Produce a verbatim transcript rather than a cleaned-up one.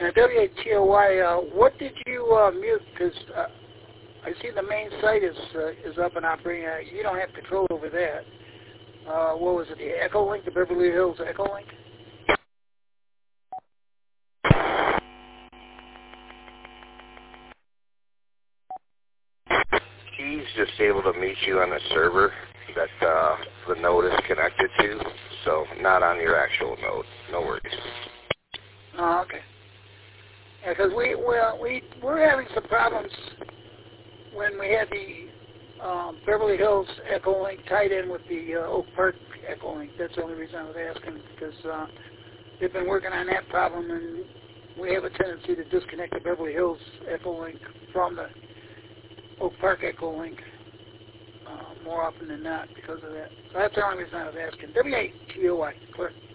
Now, W A T O Y, uh, what did you uh, mute? Because uh, I see the main site is uh, is up and operating. Uh, you don't have control over that. Uh, what was it, the Echo Link, the Beverly Hills Echo Link? He's just able to meet you on a server that uh, the node is connected to, so not on your actual node. No worries. Oh, okay. Yeah, because we, well, we, we're having some problems when we had the um, Beverly Hills Echo Link tied in with the uh, Oak Park Echo Link. That's the only reason I was asking, because uh, they've been working on that problem, and we have a tendency to disconnect the Beverly Hills Echo Link from the Oak Park Echo Link uh, more often than not because of that. So that's the only reason I was asking. W A T O Y, clear.